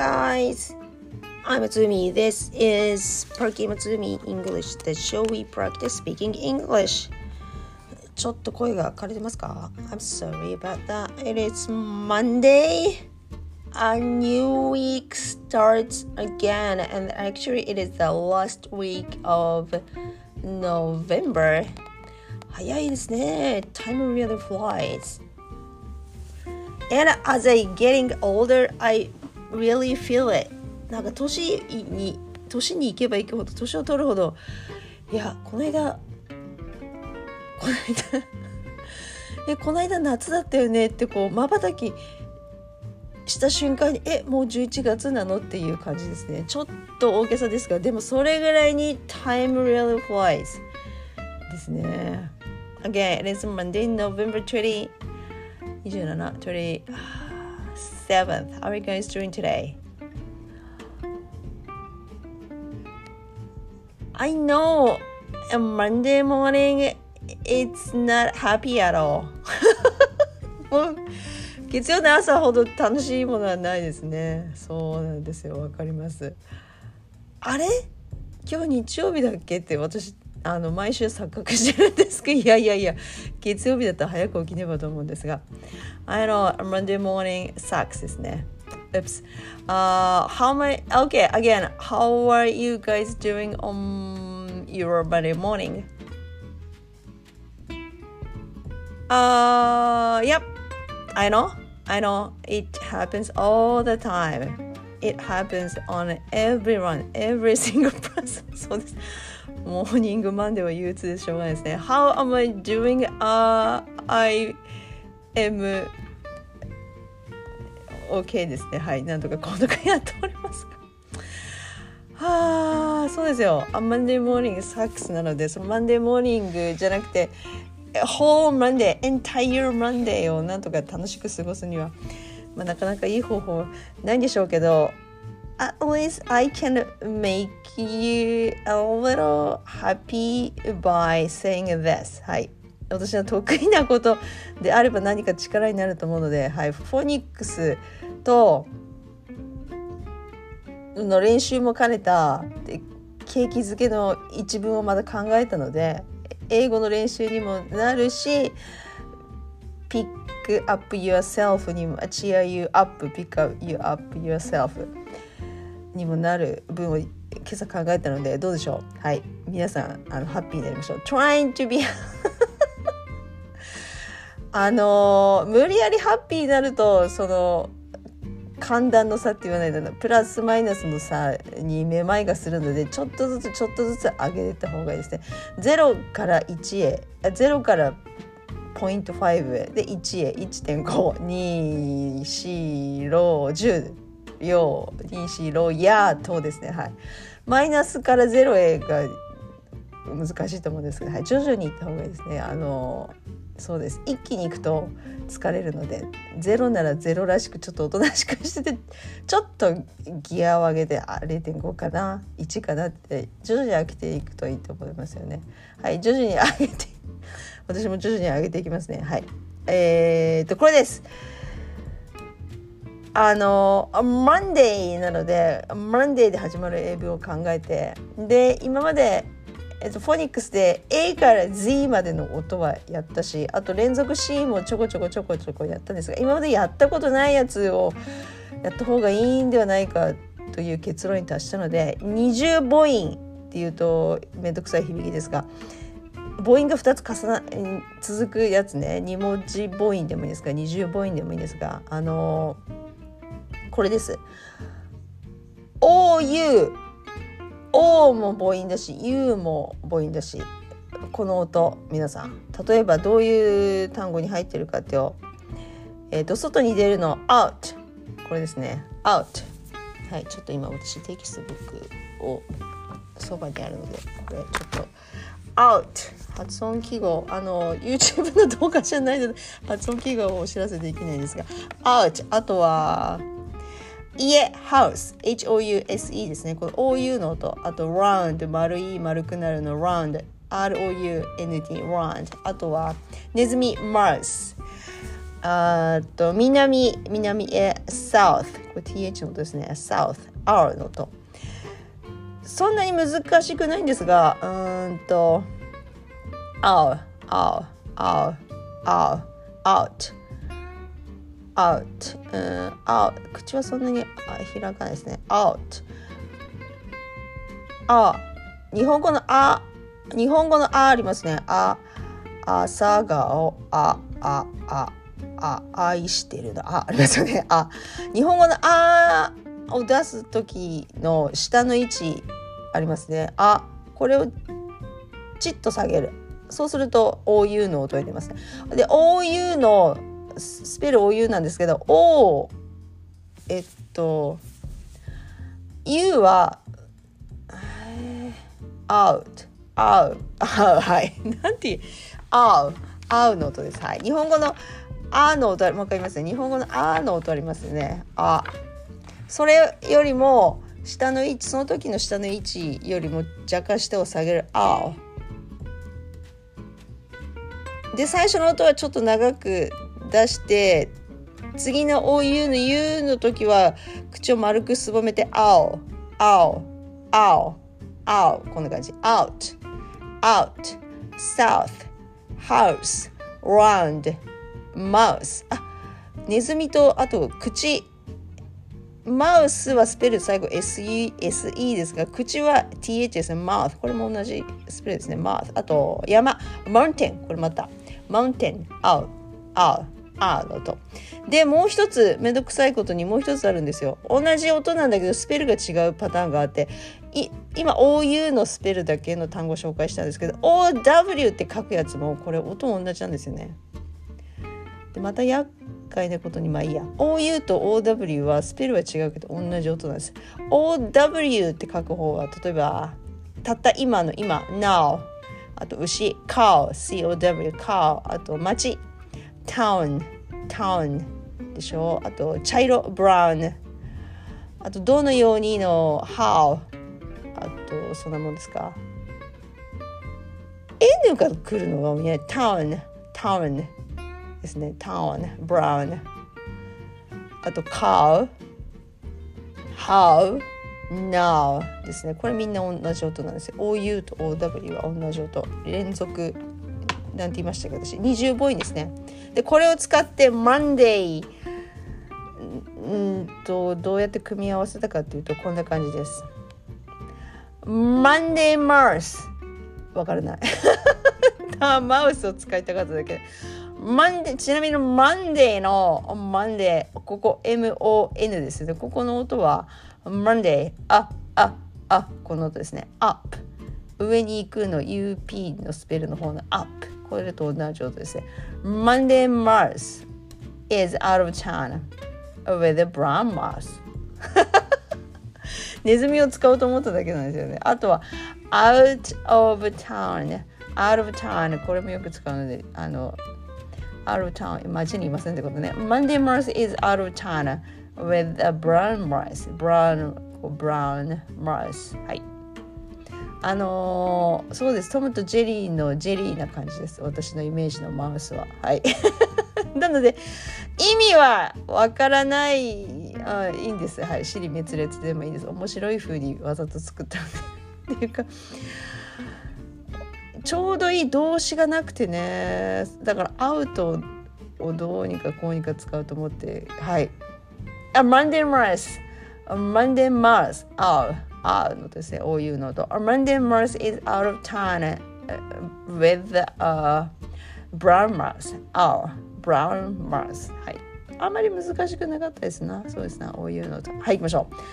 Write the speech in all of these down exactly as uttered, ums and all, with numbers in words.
guys, I'm Matsumi. This is Perky Matsumi English, the show we practice speaking English. ちょっと声が枯れてますか？ I'm sorry about that. It is Monday. A new week starts again, and actually it is the last week of November. 早いですね。Time really flies.And as I getting older, I really feel it. なんか年に年に行けば行くほど年を取るほど、いやこの間この間えこの間夏だったよねってこう瞬きした瞬間にえもうじゅういちがつなのっていう感じですね。ちょっと大げさですが、でもそれぐらいに time really flies ですね。Again, it is Monday, November twentieth.twenty-seventh. How are you guys doing today? I know a Monday morning it's not happy at all. もう月曜の朝ほど楽しいものはないですね。そうなんですよ。わかります。あれ？今日日曜日だっけって私あの毎週錯覚してるんですけど、いやいやいや月曜日だったら早く起きねばと思うんですが、I know Monday morning sucks ですね。Oops. Uh, how am I? Okay, again, how are you guys doing on your Monday morning? Uh, yep. I know. I know. It happens all the time. It happens on everyone, every single person. そうです。モーニングマンデーは憂鬱でしょうがないですね。How am I doing? Uh, I am OK ですね。はい、なんとかこんな感じやっておりますが。はあ、そうですよ。Monday morning sucks なので、その Monday morning じゃなくて、whole Monday, entire Monday をなんとか楽しく過ごすには、まあ、なかなかいい方法ないんでしょうけど、At least I can make you a little happy by saying this. はい。私の得意なことであれば何か力になると思うので、はい。フォニックスとの練習も兼ねた景気づけの一文をまだ考えたので、英語の練習にもなるし、pick up yourself にも、cheer you up, pick up you up yourselfにもなる文を今朝考えたのでどうでしょう。はい、皆さんあのハッピーになりましょう。 Trying to be あの無理やりハッピーになるとその寒暖の差って言わないでプラスマイナスの差にめまいがするのでちょっとずつちょっとずつ上げた方がいいですね。ゼロからいちへ、ゼロから ポイントご へでいちへ いってんご に よん じゅうよに、よん、やとですね、はい。マイナスからゼロへが難しいと思うんですけど、はい、徐々にいった方がいいですね。あのそうです。一気にいくと疲れるので、ゼロならゼロらしくちょっとおとなしくしてて、ちょっとギアを上げて、あ、れいてんご かな、いちかなって徐々に上げていくといいと思いますよね。はい、徐々に上げて、私も徐々に上げていきますね。はい。えー、っとこれです。あの Monday なので Monday で始まる英文を考えて、で今まで、えっと、フォニックスで A から Z までの音はやったし、あと連続 C もちょこちょこちょこちょこやったんですが、今までやったことないやつをやった方がいいんではないかという結論に達したので、二重母音っていうとめんどくさい響きですが、母音がふたつ重な続くやつね、に文字母音でもいいですが二重母音でもいいんですが、あのこれです。 O U O も母音だし U も母音だし、この音皆さん例えばどういう単語に入ってるかってよ、えーと外に出るの out、 これですね out。 はい、ちょっと今私テキストブックをそばにあるのでこれちょっと out 発音記号、あの YouTube の動画じゃないので発音記号をお知らせできないんですが out、 あとは家 house H O U S E ですね。この O U の音、あと round 丸い丸くなるの round R O U N D round、 あとはネズミ mouse、 あと南南へ south これ ティーエイチ の音ですね。south、R の音。そんなに難しくないんですが、うーんと、out、out、out、out、out、out、うん、out、口はそんなに開かないですね。out、あ、日本語のあ、日本語のあありますね。あ、朝顔、あ、あ、あ、あ、愛してるの、あ、ありますよね。あ、日本語のあを出す時の下の位置ありますね。あ、これをちっと下げる。そうすると オーユー の音に出ますね。で オーユー のスペル オーユー なんですけど、O、えっと U はout、out、out、はい、なんていう、out、out の音です。はい、日本語のあの音、もう一回言いますね。日本語のあの音ありますね。あ、それよりも下の位置、その時の下の位置よりも若干下を下げる。あで、最初の音はちょっと長く出して、次の オーユー の U の時は口を丸くすぼめて、青、青、青、青、こんな感じ。out、out、south、house、round、マウス。あ、ネズミとあと口。マウスはスペル最後 エスイー、エスイー ですが、口は ティーエイチ ですね。マウス。これも同じスペルですね。マウス。あと山。マウンテン。これまた。マウンテン。アウ。アウ。アウの音。で、もう一つ、めんどくさいことにもう一つあるんですよ。同じ音なんだけど、スペルが違うパターンがあって、い今 オーユー のスペルだけの単語を紹介したんですけど、オーダブリュー って書くやつも、これ音同じなんですよね。でまた厄介なことに、まあいいや。オーユー と オーダブリュー はスペルは違うけど同じ音なんです。オーダブリュー って書く方は、例えばたった今の今 now、 あと牛 cow、 シーオーダブリュー cow、 あと町 town、 town でしょ。あと茶色 brown、 あとどのようにの how、 あとそんなもんですか。 N が来るのがね、town、 townですね。town、brown、 あと cow、 how、 now ですね。これみんな同じ音なんですよ。 オーユー と オーダブリュー は同じ音。連続なんて言いましたけど、私二重母音ですね。でこれを使って Monday、 うんとどうやって組み合わせたかっていうと、こんな感じです。 Monday Mouse、 わからないマウスを使いたかっただけ。マンデー、ちなみにマンデーのマンデー、ここ エムオーエヌ ですね。ここの音はマンデー、あ、あ、あ、この音ですね。up、上に行くの ユーピー のスペルの方の up、これと同じ音ですね。Monday mouse is out of town with a brown mouse ネズミを使おうと思っただけなんですよね。あとは out of town、 out of town、 これもよく使うので、あのout of town、 街にいませんってことね。Monday mouse is out of town with a brown mouse、 brown brown mouse。 はい、あのー、そうです。トムとジェリーのジェリーな感じです。私のイメージのマウスは。はいなので意味はわからない、あ、いいんです。はい、尻滅裂でもいいです。面白い風にわざと作ったっていうか、ちょうどいい動詞がなくてね。だからアウトをどうにかこうにか使うと思って、はい。あ、Monday Mars、Monday Mars、あ、あのですね、オーユー のと。Monday Mars is out of town with a brown Mars。あ、brown Mars。はい。あんまり難しくなかったですな。そうですな、オーユー のと。はい、行きましょう。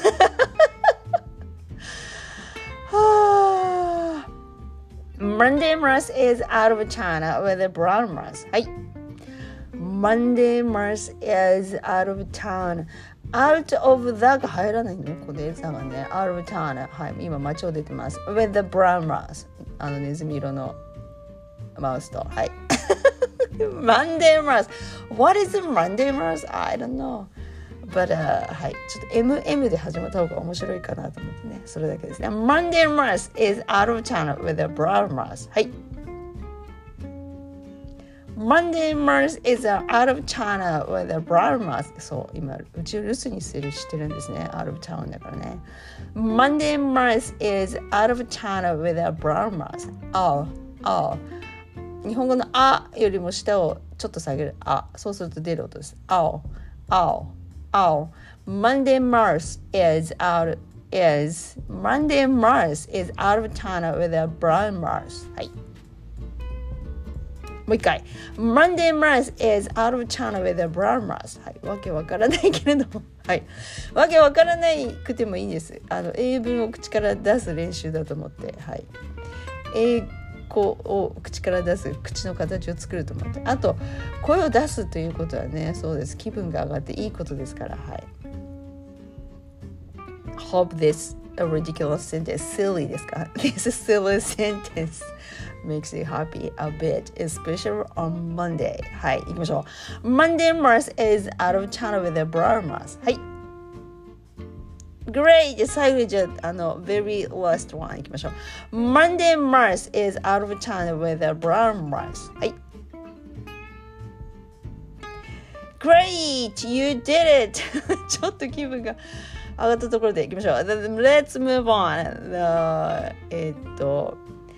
はあ。Monday Mars is out of China with a brown Mars。 はい。Monday Mars is out of town。 out of the が入らないね。この S がね。out of town。 はい。今街を出てます。with the brown Mars。 あのネズミ色のマウスと。はい。Monday Mars。 What is Monday Mars? I don't know。But、uh, はい。ちょっと エムエム で始まった方が面白いかなと思ってね。それだけですね。Monday Mars is out of town with a brown Mars。 はい。 Monday Mars is out of China with a brown mouse. そう、今、うちを留守にしてるしてるんですね。out of town だからね。Monday Mars is out of China with a brown mouse. Oh, oh. 日本語のあよりも下をちょっと下げる。あ、そうすると出る音です。Oh, oh, oh. Monday Mars is out is Monday Mars is out of China with a brown mouse. はい。もう一回。Monday Mars is out of China with a brown mouse. はい。わけわからないけれども。はい。わけわからないくてもいいんです。あの、英文を口から出す練習だと思って。はい。英語を口から出す、口の形を作ると思って。あと、声を出すということはね、そうです。気分が上がっていいことですから。はい。Hope this a ridiculous sentence silly ですか This silly sentence makes you happy a bit, especially on Monday. はい、行きましょう。Monday Mars is out of China with a brown mouse. はい。Great! 最後にじゃあ、あの、very last one 行きましょう。Monday Mars is out of China with a brown mouse. はい。Great! You did it! ちょっと気分が上がったところでいきましょう。Let's move on. The, えっと、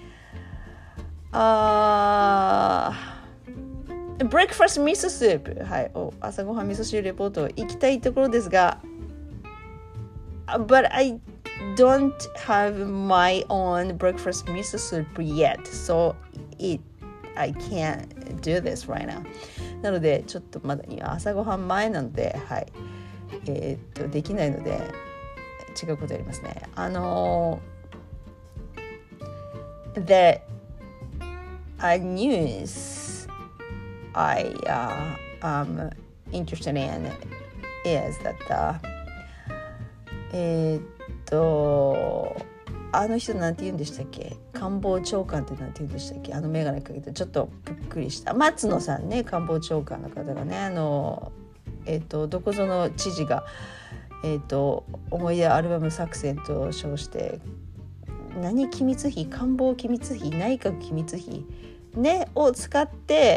あー、breakfast 味噌スープ。はい。お、朝ごはん味噌汁レポート行きたいところですが、But I don't have my own breakfast 味噌スープ yet. So it, I can't do this right now. なので、ちょっとまだ朝ごはん前なので、はい。えー、っとできないので違うことやりますね。あの The a news I uh, am interested in is that the えー、っとあの人なんて言うんでしたっけ、官房長官ってなんて言うんでしたっけ、あの眼鏡かけてちょっとぷっくりした松野さんね、官房長官の方がね、あのえー、とどこぞの知事が、えー、と思い出アルバム作戦と称して何機密費、官房機密費、内閣機密費、ね、を使って、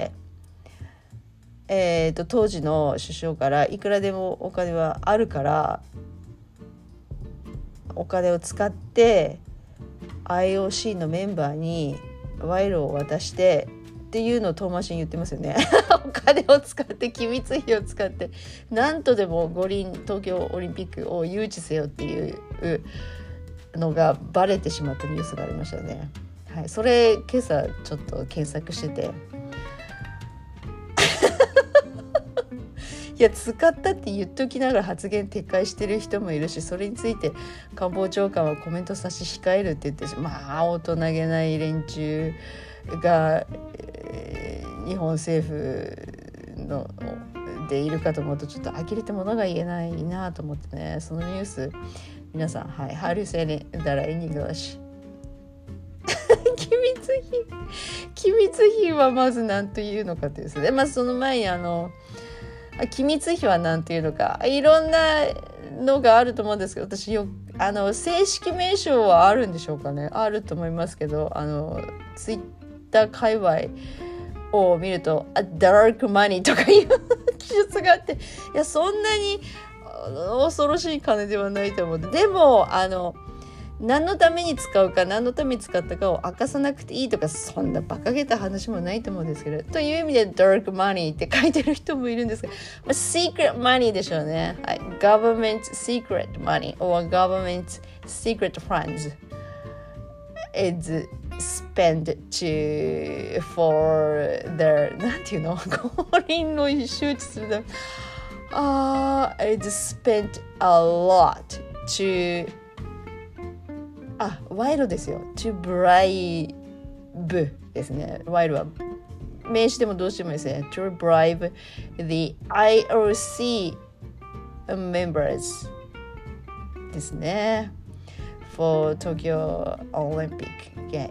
えー、と当時の首相からいくらでもお金はあるからお金を使って アイオーシー のメンバーに賄賂を渡してっていうのを遠回しに言ってますよね。お金を使って機密費を使ってなんとでも五輪東京オリンピックを誘致せよっていうのがバレてしまったニュースがありましたよね。はい、それ今朝ちょっと検索してていや使ったって言っときながら発言撤回してる人もいるし、それについて官房長官はコメント差し控えるって言って、まあ大人げない連中が、えー、日本政府のでいるかと思うとちょっと呆れてものが言えないなと思ってね、そのニュース皆さん、はい、How do you say that in English? 機密費機密費はまず何というのかというですね、まあその前にあの機密費は何ていうのかいろんなのがあると思うんですけど、私よあの正式名称はあるんでしょうかね、あると思いますけど、あのツイッター界隈を見るとダークマニーとかいう記述があって、いやそんなに恐ろしい金ではないと思う。でもあの何のために使うか何のために使ったかを明かさなくていいとかそんな馬鹿げた話もないと思うんですけど、という意味で dark money って書いてる人もいるんですけど、まあ、secret money でしょうね、はい、government secret money or government secret funds is spent to for their なんていうの五輪の周知するためあ、uh, it's spent a lot toあ、賄賂ですよ。to bribe ですね。賄賂は名詞でも動詞でもですね。to bribe the アイオーシー members ですね。for Tokyo Olympic game.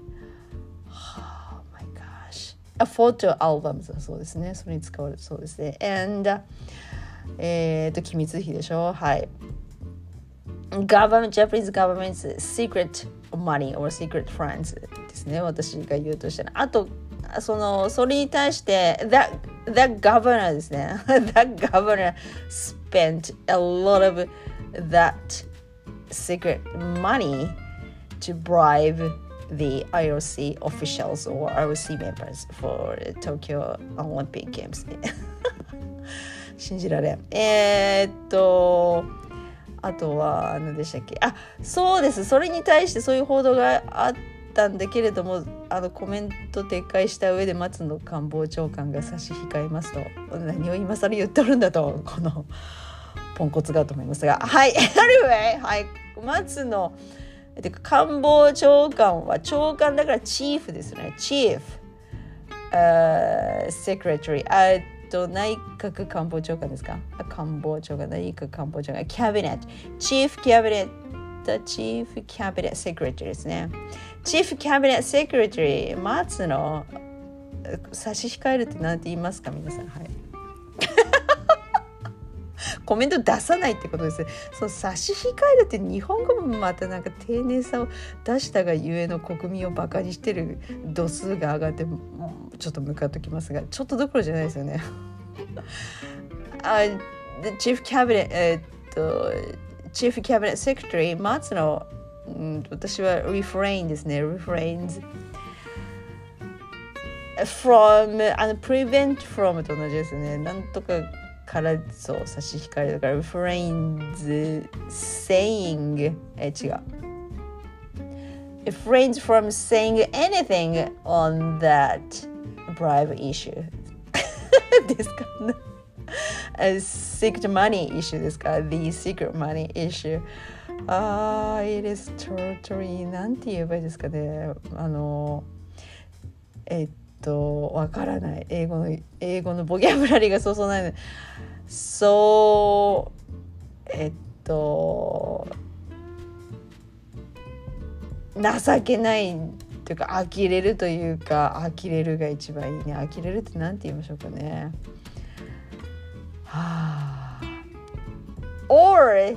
Oh my gosh. A photo albums そうですね。それに使われるそうですね。and えっと機密費でしょ。はい。government, Japanese government's secret money or secret funds ですね。私が言うとしたら、あとそのそれに対して that, that governor ですねthat governor spent a lot of that secret money to bribe the アイオーシー officials or アイオーシー members for Tokyo Olympic Games 信じられん。えー、っとあとは何でしたっけ。あ、そうです。それに対してそういう報道があったんだけれども、あのコメント撤回した上で松野官房長官が差し控えますと、何を今更言っとるんだと、このポンコツがと思いますが、はい、anyway、はい、松野てか官房長官は長官だからチーフですね。チーフ、uh, secretary、あと内閣官房長官ですか。官房長官、内閣官房長官、キャビネット、チーフキャビネット、チーフキャビネットセクレタリーですね。チーフキャビネットセクレタリー、松野差し控えるって何て言いますか皆さん。はい。コメント出さないってことです。そう、差し控えるって日本語もまたなんか丁寧さを出したがゆえの国民をバカにしてる度数が上がってちょっとムカっときますが、ちょっとどころじゃないですよね。あ、チーフキャビネット、えー、っとチーフキャビネットセクレタリー松野、うん、私は refrain ですね。refrains from あの prevent from と同じですね。なんとかからそう差し控えるから refrains saying え違う refrains from saying anything on that bribe issue ですかね。secret money issue ですか。 the secret money issue あー it is totally なんて言えばいいですかね。あのえっとわからない英語の英語のボキャブラリーがそうそうないので、そうえっと情けないというか呆れるというか呆れるが一番いいね。呆れるってなんて言いましょうかね。はあ or、uh,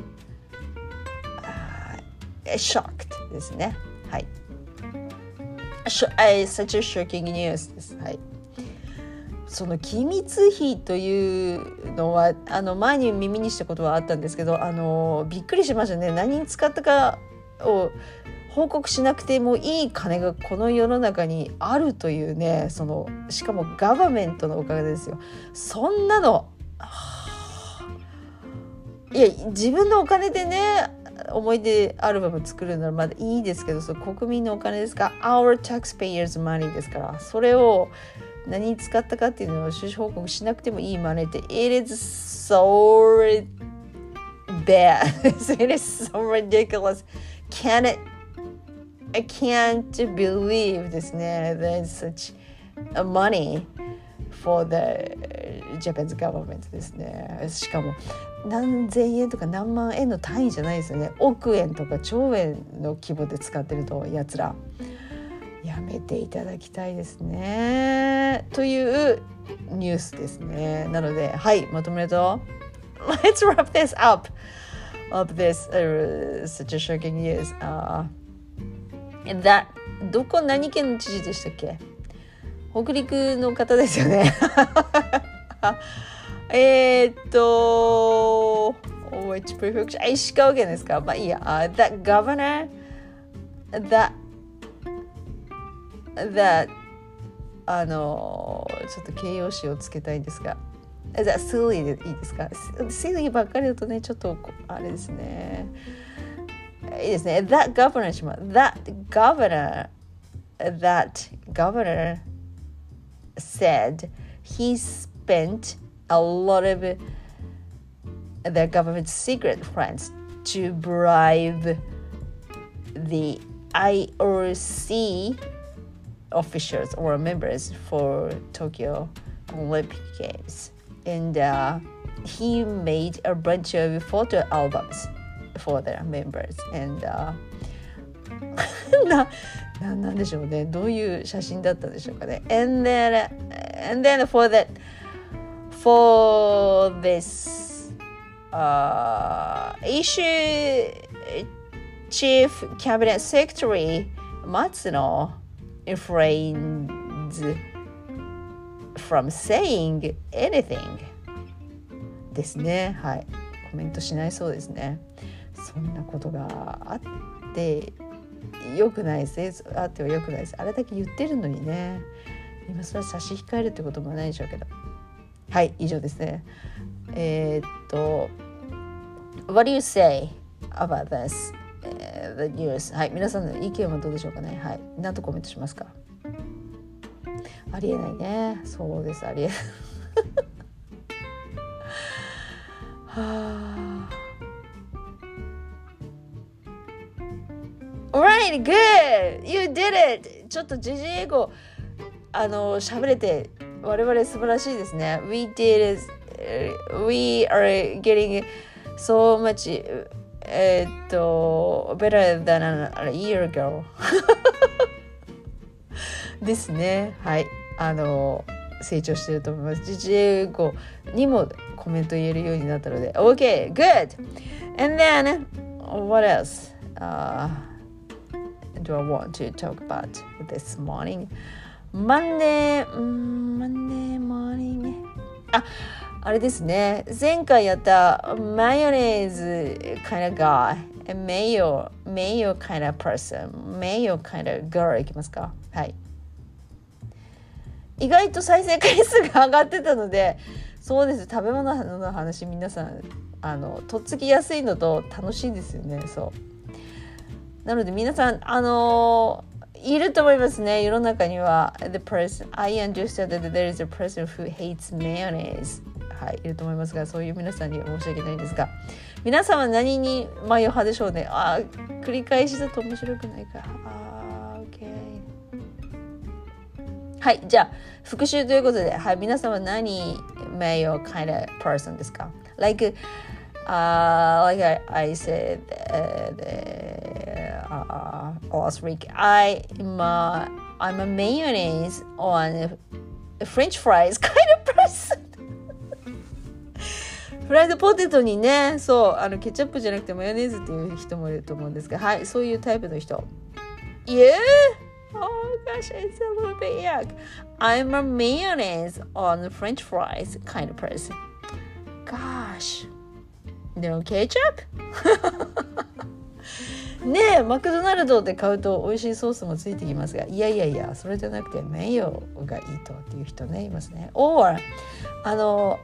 shocked ですね。はい。such a shocking news です。はい。その機密費というのはあの前に耳にしたことはあったんですけど、あのびっくりしましたね。何に使ったかを報告しなくてもいい金がこの世の中にあるというね。そのしかもガバメントのおかげですよ。そんなの、はあ、いや自分のお金でね思い出アルバム作るならまだいいですけど、その国民のお金ですから Our taxpayers money ですから、それを何に使ったかっていうのを収支報告しなくてもいいマネーって It is so bad It is so ridiculous Can it I can't believe ですね There's such a money for the Japanese government ですね。しかも何千円とか何万円の単位じゃないですよね。億円とか兆円の規模で使ってるとやつらやめていただきたいですねというニュースですね。なのではいまとめると Let's wrap this up of this、uh, such a shocking news、uh, that どこ何県の知事でしたっけ。北陸の方ですよね。えーっと which prefecture 石川県ですか。まあいいや、uh, that governor that that あのちょっと形容詞をつけたいんですが that silly でいいですか。silly ばっかりだとねちょっとあれですね。いいですね。that governor します。that governor that governor said he spent a lot of the government's secret funds to bribe the アイオーシーofficials or members for Tokyo Olympic Games, and uh, he made a bunch of photo albums for their members, and uh, な, な, なんでしょうね。どういう写真だったでしょうかね。And then, and then for that, for this uh, issue, Chief Cabinet Secretary Matsuno refrains from saying anything ですね。はい、コメントしないそうですね。そんなことがあってよくないです。あってはよくないです。あれだけ言ってるのにね、今それ差し控えるってこともないでしょうけど。はい、以上ですね。えー、っと What do you say about this?The news はい、皆さんの意見はどうでしょうかね。はい、何とコメントしますか。ありえないね。そうです、ありえないはあ Alright, good! You did it! ちょっとジジ英語あの喋れて我々素晴らしいですね。 We did it. We are getting so muchえー、っと better than a year ago ですね。はい、あの成長してると思います。ジジ英語にもコメント言えるようになったので OK, good. And then what else、uh, do I want to talk about this morning? Monday, Monday morning ああれですね、前回やったマヨネーズ kind of guy and mayo, mayo kind of person, mayo kind of girl いきますか。はい、意外と再生回数が上がってたので、そうです、食べ物の話皆さんあのとっつきやすいのと楽しいですよね。そうなので皆さんあのいると思いますね。世の中には the person I understand that there is a person who hates mayonnaiseはい、いると思いますが、そういう皆さんに申し訳ないんですが、皆さんは何にマヨ派でしょうね。あ、繰り返しだと面白くないか。あ、OK。はい、じゃあ復習ということで、はい、皆さんは何マヨ kind of person ですか。Like, uh, like I, I said uh, the, uh, last week, I'm a, I'm a mayonnaise on French fries kind of personフライドポテトにね、そうあのケチャップじゃなくてマヨネーズっていう人もいると思うんですが、はい、そういうタイプの人。Yeah? Oh gosh, it's a little bit yuck. I'm a mayonnaise on French fries kind of person. Gosh. No ketchup? ねえ、マクドナルドで買うと美味しいソースもついてきますが、いやいやいや、それじゃなくてメヨがいいとっていう人ね、いますね。Or あの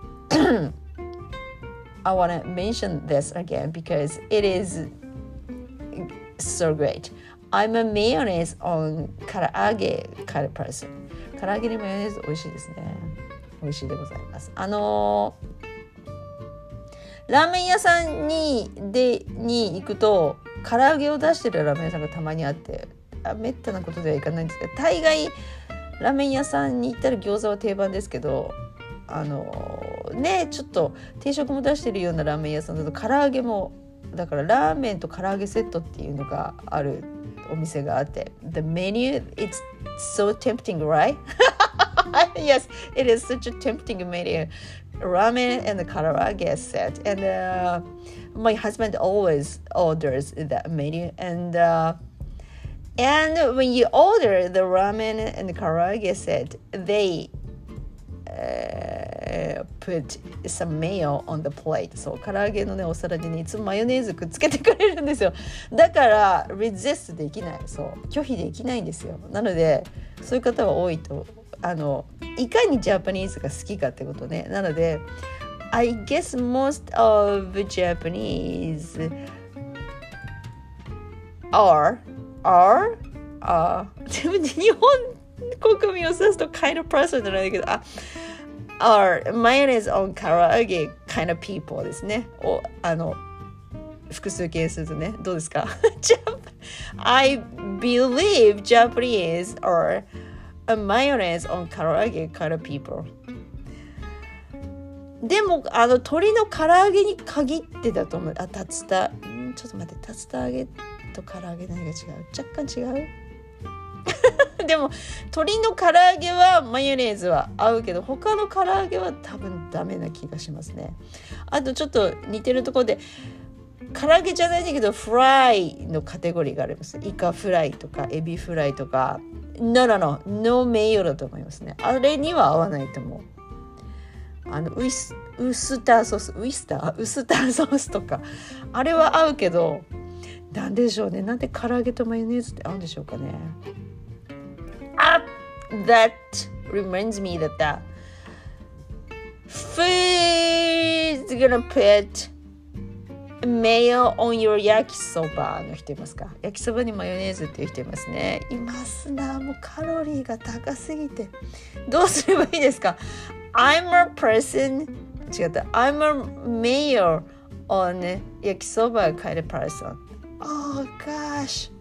I want to mention this again because it is so great. I'm a mayonnaise on 唐揚げ kind of person. 唐揚げにマヨネーズ美味しいですね。美味しいでございます。あのー、ラーメン屋さんにでに行くと唐揚げを出してるラーメン屋さんがたまにあって、あめったなことではいかないんですけど、大概ラーメン屋さんに行ったら餃子は定番ですけど、あのね、ちょっと定食も出してるようなラーメン屋さんだと唐揚げもだからラーメンと唐揚げセットっていうのがあるお店があって The menu, it's so tempting, right? Yes, it is such a tempting menu. Ramen and the karaage set. And uh, my husband always orders that menu. And uh, and when you order the ramen and the karaage set, they Uh, put some mayo on the plate. そう唐揚げのねお皿にねいつもマヨネーズくっつけてくれるんですよ。だから resist できない、そう拒否できないんですよ。なのでそういう方は多いと、あのいかにジャパニーズが好きかってことね。なので I guess most of Japanese are are あでも日本国民を指すと kind of person じゃないけど、あare mayonnaise on 唐揚げ kind of people ですね。おあの複数形するとね、どうですかI believe Japanese are a mayonnaise on 唐揚げ kind of people。 でもあの鶏の唐揚げに限ってだと思う。あ、竜田んちょっと待って、竜田揚げと唐揚げ何が違う？若干違うでも鶏の唐揚げはマヨネーズは合うけど他の唐揚げは多分ダメな気がしますね。あとちょっと似てるところで唐揚げじゃないんだけどフライのカテゴリーがあります。イカフライとかエビフライとか No no no no メイヨだと思いますね。あれには合わないと思う。あのウイスウスターソースウイスターウスターソースとかあれは合うけどなんでしょうね。なんで唐揚げとマヨネーズって合うんでしょうかね。あ、that reminds me that the food's gonna put mayo on your 焼きそばの人いますか？焼きそばにマヨネーズっていう人いますね。いますな。もうカロリーが高すぎてどうすればいいですか？ I'm a person 違った I'm a mayo on 焼きそば kind of person. Oh gosh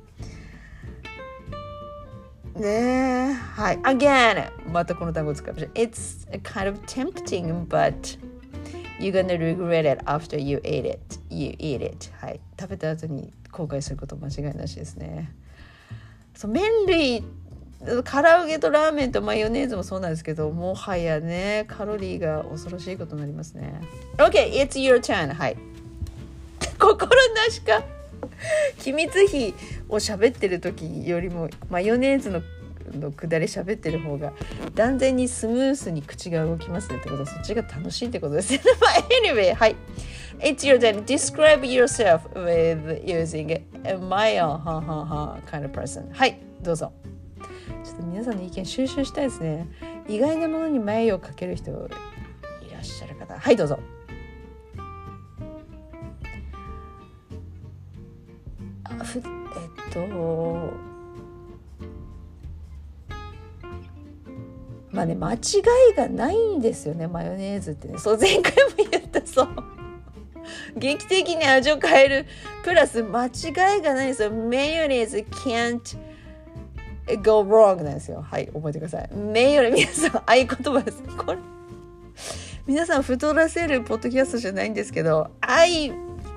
ねえはい Again またこの単語を使いましょう。 It's kind of tempting but You're gonna regret it after you ate it. You eat it. はい。食べた後に後悔すること間違いなしですね。そう麺類、唐揚げとラーメンとマヨネーズもそうなんですけど、もはやね、カロリーが恐ろしいことになりますね。Okay, it's your turn. はい。心なしか秘密秘を喋ってる時よりもマヨネーズののくだり喋ってる方が断然にスムースに口が動きますねってことはそっちが楽しいってことですね。Anyway, はい。It's your turn. Describe yourself with using a mayo kind of person. はい、どうぞ。ちょっと皆さんの意見収集したいですね。意外なものにマヨをかける人いらっしゃる方。はい、どうぞ。あふえっとまあね、間違いがないんですよねマヨネーズってね。そう前回も言ったそう劇的に味を変えるプラス間違いがないんですよ。マヨネーズ can't go wrong なんですよ。はい覚えてください。マヨネーズ皆さん合言葉です。これ皆さん太らせるポッドキャストじゃないんですけど I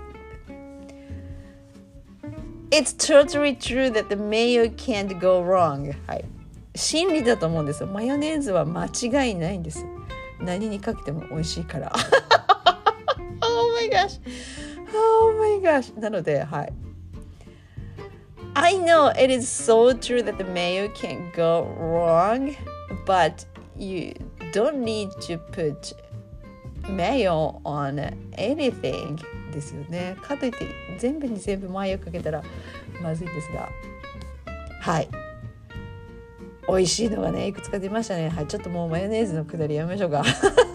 It's totally true that the mayo can't go wrong はい真理だと思うんですよ。マヨネーズは間違いないんです。何にかけても美味しいから。Oh my gosh. Oh my gosh. なので、はい。I know it is so true that the mayo can go wrong, but you don't need to put mayo on anything ですよね。かといって全部に全部マヨかけたらまずいんですが。はい。美味しいのがねいくつか出ましたね。はいちょっともうマヨネーズのくだりやめましょうか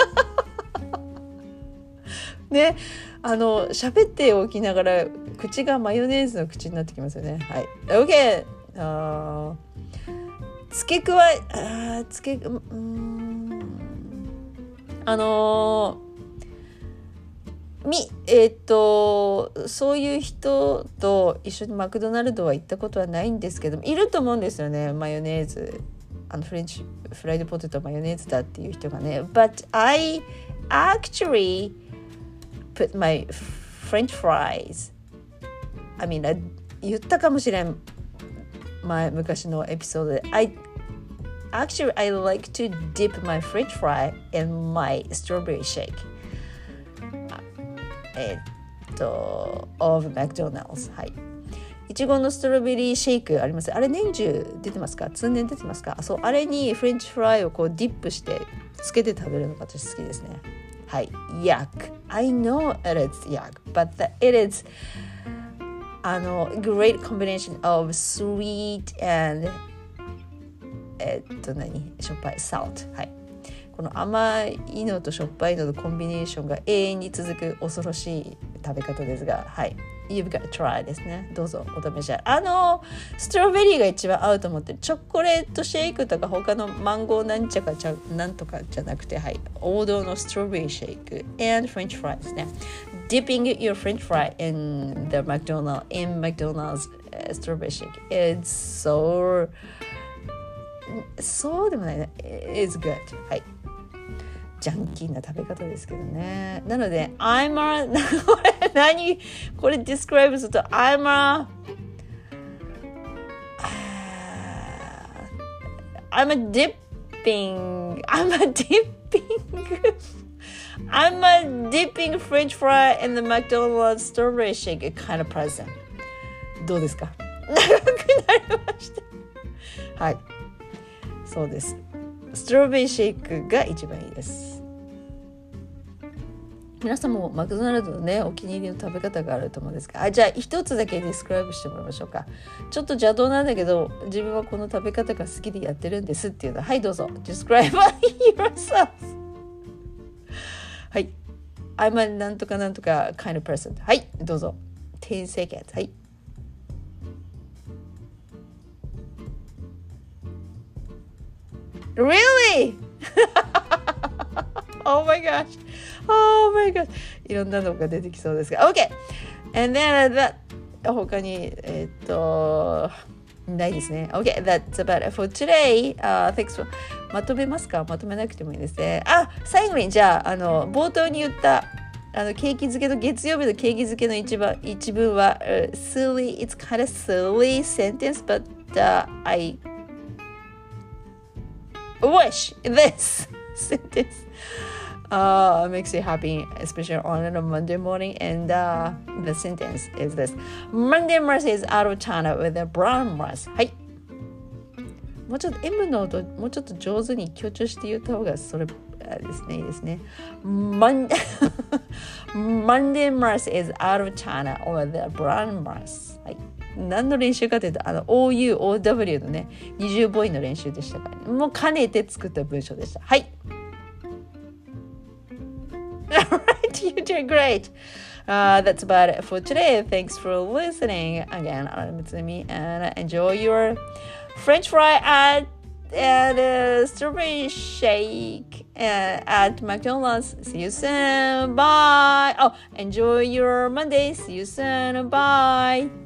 ねあの喋っておきながら口がマヨネーズの口になってきますよね。はい OK あ付け加えあ付けうーんあのみえっとそういう人と一緒にマクドナルドは行ったことはないんですけどいると思うんですよね。マヨネーズあのフレンチフライドポテトマヨネーズだっていう人がね。But I actually put my French fries I mean I, 言ったかもしれん前昔のエピソードで I actually I like to dip my French fry in my strawberry shakeえっと of McDonald's はいいちごのストロベリーシェイクあります。あれ年中出てますか？通年出てますか？そうあれにフレンチフライをこうディップしてつけて食べるのが私好きですね。はい Yuck I know it is yuck but the, it is あの great combination of sweet and えっと何しょっぱい salt はいこの甘いのとしょっぱいののコンビネーションが永遠に続く恐ろしい食べ方ですがはい You've got to try ですね。どうぞお試しあれあのストロベリーが一番合うと思ってるチョコレートシェイクとか他のマンゴーなんちゃかちゃなんとかじゃなくてはい王道のストロベリーシェイク and French fry ですね。 Dipping your French fry in the McDonald's in McDonald's、uh, strawberry shake it's so そうでもないね It's good はいジャンキーな食べ方ですけどね。なので I'm a これ何これ describe すると I'm a I'm a dipping I'm a dipping I'm a dipping French fry in the McDonald's strawberry shake kind of person. どうですか？長くなりました。はい。そうです。ストロベリーシェイクが一番いいです。皆さんもマクドナルドのね、お気に入りの食べ方があると思うんですが、あ、じゃあ一つだけディスクライブしてもらいましょうか。ちょっと邪道なんだけど、自分はこの食べ方が好きでやってるんですっていうのは、はいどうぞ。Describe yourself. はい。I'm a なんとかなんとか kind of person. はい、どうぞ。ten seconds. はい。Really? Oh my gosh. Oh my gosh. いろんなのが出てきそうですが。OK. And then that 他に、えっと、ないですね。OK. That's about it for today. Uh, thanks for まとめますか？まとめなくてもいいですね。あ、最後にじゃあ、あの、冒頭に言ったあのケーキ漬けの月曜日のケーキ漬けの一番一文は、uh, silly, it's kind of silly sentence, but、uh, I wish this sentence uh, makes you happy, especially on a Monday morning. And uh, the sentence is this: Monday Mars is out of China with a brown Mars. はい。もうちょっと M の音もうちょっと上手に強調して言った方がそれですね、いいですね。Monday Mars is out of China or the brown Mars. はい。何の練習かというと、あの オーユー、オーダブリュー のね、二重母音の練習でしたからね。もう兼ねて作った文章でした。はい。Alright, you did great. Uh, that's about it for today. Thanks for listening. Again, I'm Mitsumi, and enjoy your French fry at and uh, strawberry shake uh, at McDonald's. See you soon. Bye. Oh, enjoy your Monday. See you soon. Bye.